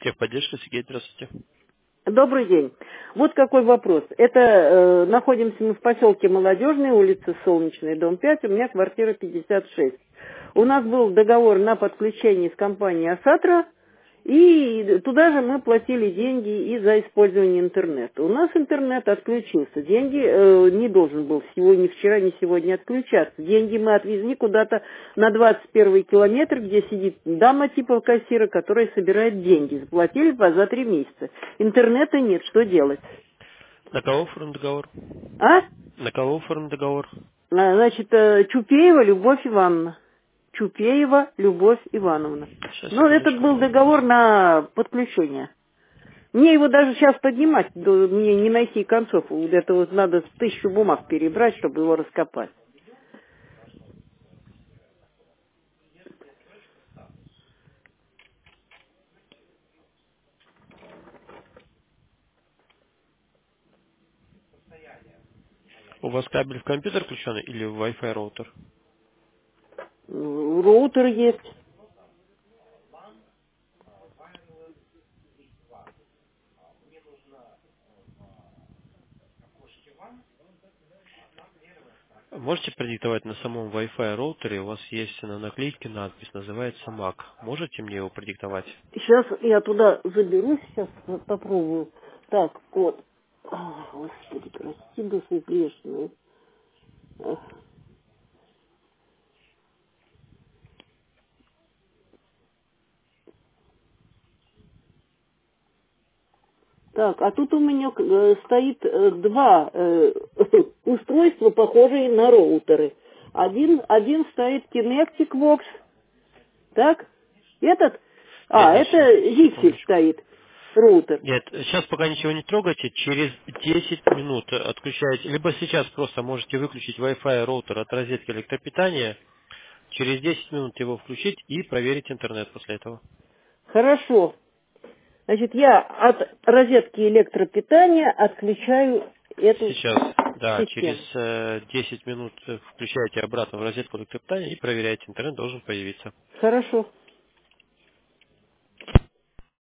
Техподдержка, Сергей, здравствуйте. Добрый день. Вот какой вопрос. Это находимся мы в поселке Молодежный, улица Солнечная, дом 5, у меня квартира 56. У нас был договор на подключение с компанией «Асатра», и туда же мы платили деньги и за использование интернета. У нас интернет отключился. Деньги не должен был ни вчера, ни сегодня отключаться. Деньги мы отвезли куда-то на 21 километр, где сидит дама типа кассира, которая собирает деньги. Заплатили за 3 месяца. Интернета нет, что делать? На кого оформлен договор? А? На кого оформлен договор? Значит, Чупеева Любовь Ивановна. Чупеева Любовь Ивановна. Сейчас, Ну, этот секундочку. был договор на подключение. Мне его даже сейчас поднимать, мне не найти концов. Вот это вот надо 1000 бумаг перебрать, чтобы его раскопать. У вас кабель в компьютер включен или в Wi-Fi роутер? Роутер есть. Можете продиктовать на самом Wi-Fi роутере, у вас есть на наклейке надпись, называется MAC. Можете мне его продиктовать? Сейчас я туда заберусь, сейчас попробую. Так, код. Господи, прости, души грешные. Так, а тут у меня стоит два устройства, похожие на роутеры. Один стоит Kinectic Box, так? Этот? Нет, нет, Это Zixi секундочку. стоит, роутер. Нет, сейчас пока ничего не трогайте, через 10 минут отключаете, либо сейчас просто можете выключить Wi-Fi роутер от розетки электропитания, через 10 минут его включить и проверить интернет после этого. Хорошо. Значит, я от розетки электропитания отключаю эту Сейчас, да, через систему. 10 минут включаете обратно в розетку электропитания и проверяете, интернет должен появиться. Хорошо.